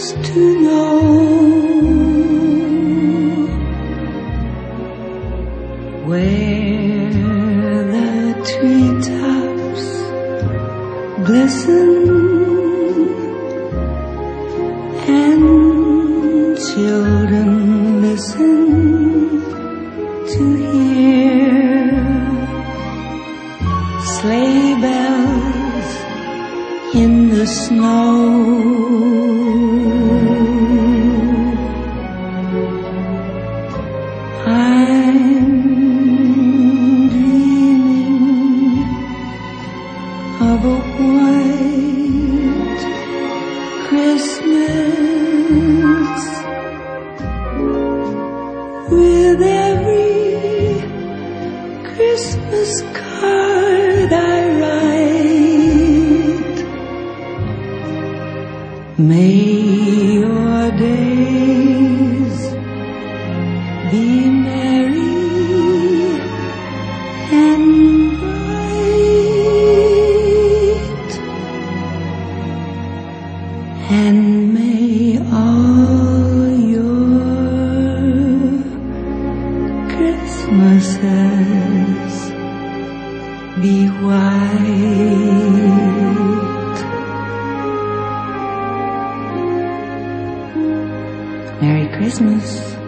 used to know. Where the treetops glisten and children listen to hear sleigh bells in the snow. I'm dreaming of a white Christmas with every Christmas card I write. May your days be merry and bright, and may all your Christmases be white. Merry Christmas.